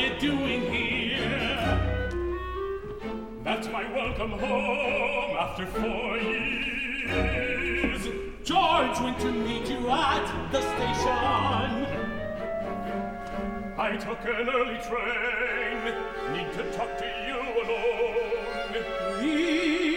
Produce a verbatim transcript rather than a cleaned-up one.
you doing here? That's my welcome home after four years. George went to meet you at the station. I took an early train. Need to talk to you alone. Please.